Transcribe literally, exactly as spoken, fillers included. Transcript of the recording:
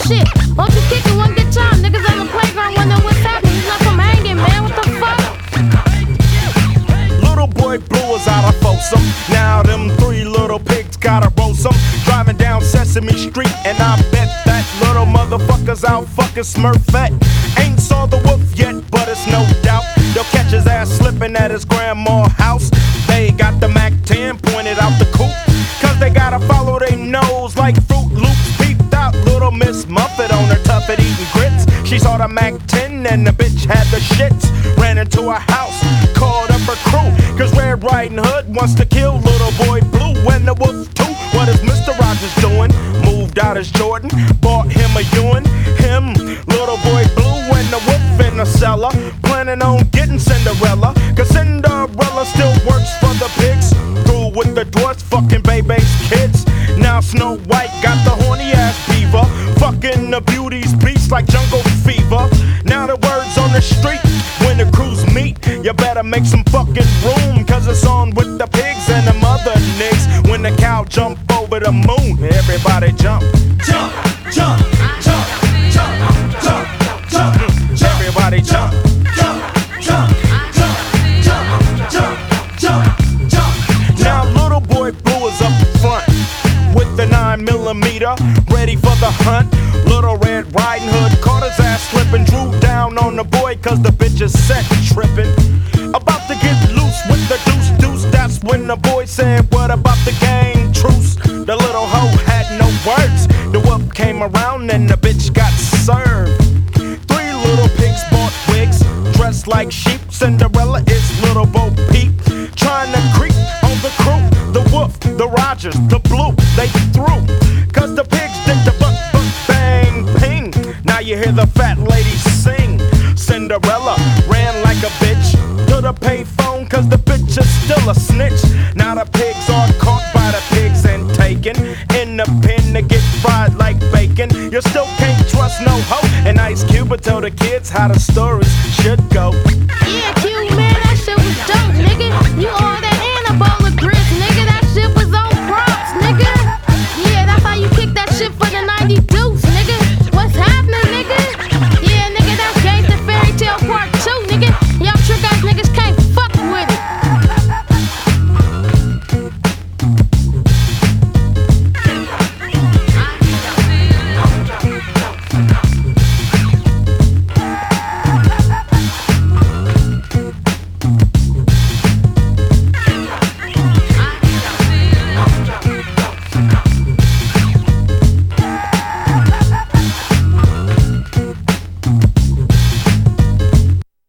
shit. Won't you kick it one good time? Niggas on the playground wondering what's happening. He's not from hanging, man. What the fuck? Little boy Blue was out of Folsom. Now them three little pigs gotta roast 'em. Driving down Sesame Street, and I bet that little motherfucker's out fucking Smurfette. Ain't saw the wolf yet, but it's no doubt they'll catch his ass slipping at his grandma's house. They got the Mac ten pointed out the coop, cause they gotta follow their nose like Fruit Loops. Peeped out little Miss Muffet on her tuffet eating grits. She saw the Mac ten and the bitch had the shits. Ran into a house, called up her crew, cause Red Riding Hood wants to kill little boy Blue and the wolf too. What is Mister Rogers doing? Moved out his Jordan, bought him a Ewan. Him, little boy Blue and the wolf in the cellar, planning on getting Cinderella, cause Cinderella still works for the pigs. Through with the dwarfs, fucking baby's kids. Now Snow White got the horny ass beaver, fucking the beauty's beast like jungle fever. Now the word's on the street, when the crews meet, you better make some fucking room, cause it's on with the pigs and the mother niggas. When the cow jump over the moon, everybody jump. Jump, jump, jump, jump, jump, jump, jump. Everybody jump. Jump, jump, jump, jump, jump, jump, jump. Now little boy Blue is up front with the nine millimeter, ready for the hunt. Little Red Riding Hood caught his ass slipping, drew down on the boy cause the bitch is set tripping. About to get loose with the deuce deuce, that's when the boy said, what about the gang truce? The little hoe had no words. The wolf came around and the bitch got served. Three little pigs bought wigs, dressed like sheep. Cinderella is little Bo Peep, trying to creep on the crew. The wolf, the Rogers, the Blue, they threw, cause the pigs did the buck, buck, bang, ping. Now you hear the fat lady sing. Cinderella ran like a bitch to the payphone, cause the bitch is still a snitch. Now the pigs are caught by the pigs and taken in the pen to get fried like bacon. You still can't trust no hoe, and Ice Cube will tell the kids how the stories should go. Yeah, Q, man, that shit was dope, nigga. You all